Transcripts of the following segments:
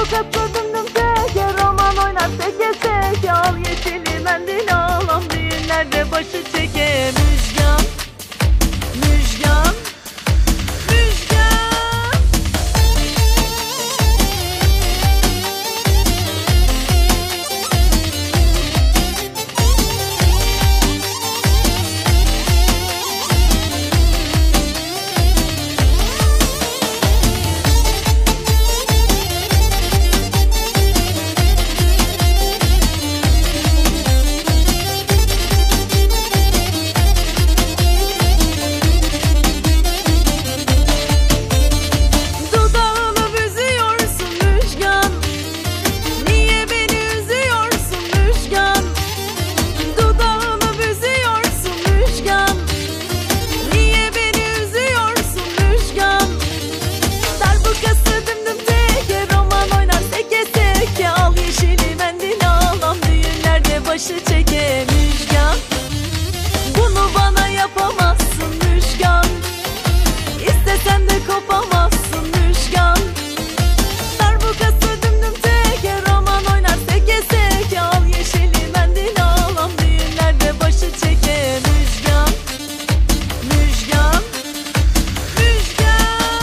katladım teke, roman oynar teke teke. Al yeşili mendil alam, düğünlerde başı çeke. Müjgan, müjgan, müjgan. Başı çeke müjgan, bunu bana yapamazsın müjgan. İstesen de kopamazsın müjgan. Darbukası dümdüm teke, roman oynar seke seke. Al yeşili mendil alam, düğünlerde başı çeke müjgan, müjgan, müjgan.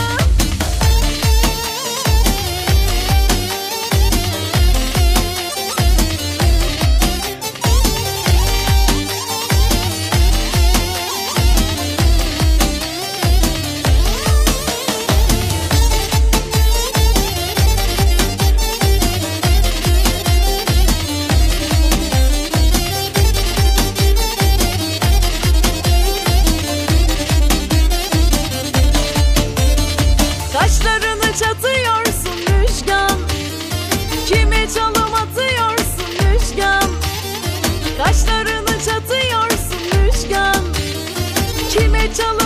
Kaşlarını çatıyorsun müjgan, kime çalım atıyorsun müjgan. Kaşlarını çatıyorsun müjgan, kime çalım